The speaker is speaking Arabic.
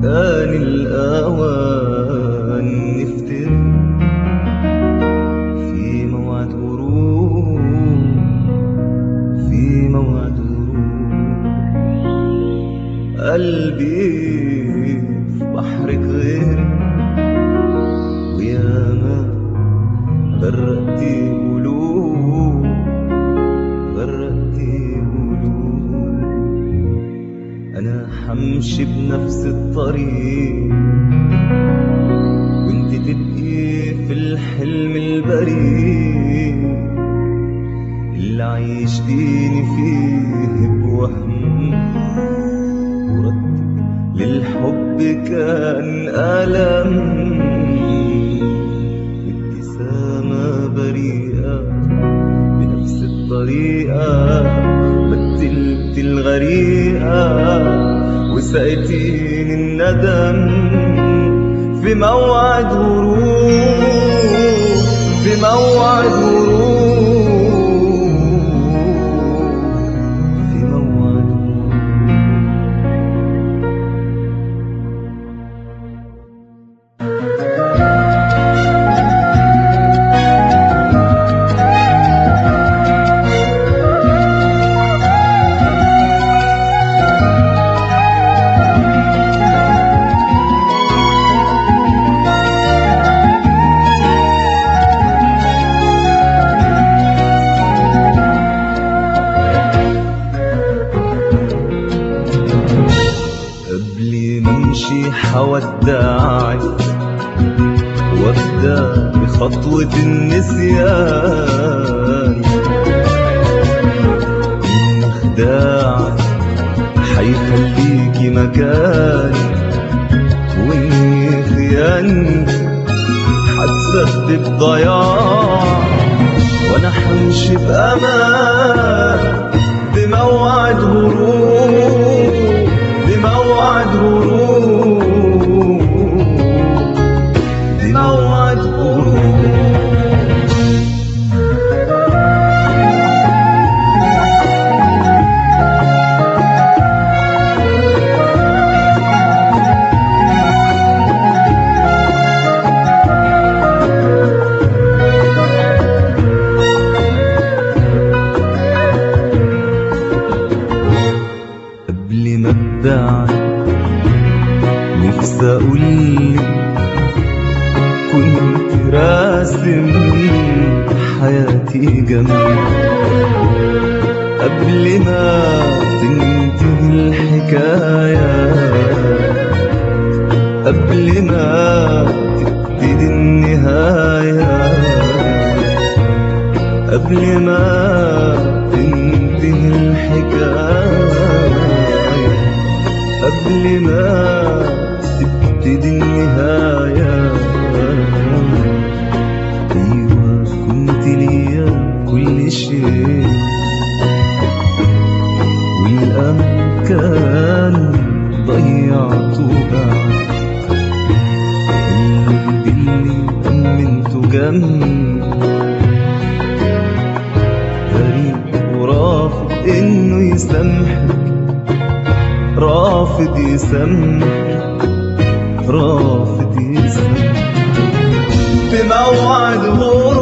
آن الأوان نفترق في موعد غروب، في موعد غروب. قلبي في بحرك غيرك، وياما غرقتي قلوب، غرقتي قلوب. أنا حمشي بنفس الطريق، وانت تبقي في الحلم البريء اللي عيشتيني فيه بوهم. وردك للحب كان ألم، ابتسامة بريئة بنفس الطريقة. بدلت الغريقة وسقيتيني الندم في موعد غروب، في موعد غروب، في موعد حودعك وابدأ بخطوة النسيان. إن خداعك حيخليكي مكاني، وإني خيانتي حتسبب ضياع. وأنا حمشي بأمان بموعد غروب، بموعد غروب، بموعد غروب. قبل ما ابدعك نفسي اقولك كنت راسم حياتي جنبك. قبل ما تنتهي الحكاية، قبل ما تبتدي النهاية، قبل ما تنتهي الحكاية، قبل ما تبتدي النهاية. أيوة كنت ليا كل شيء، والأمل كان ضيعته بعد. القلب اللي أمنته جنبي غريب ورافض إنه يسامحك، رافض يسامحك، رافض يسامحك. بموعد غروب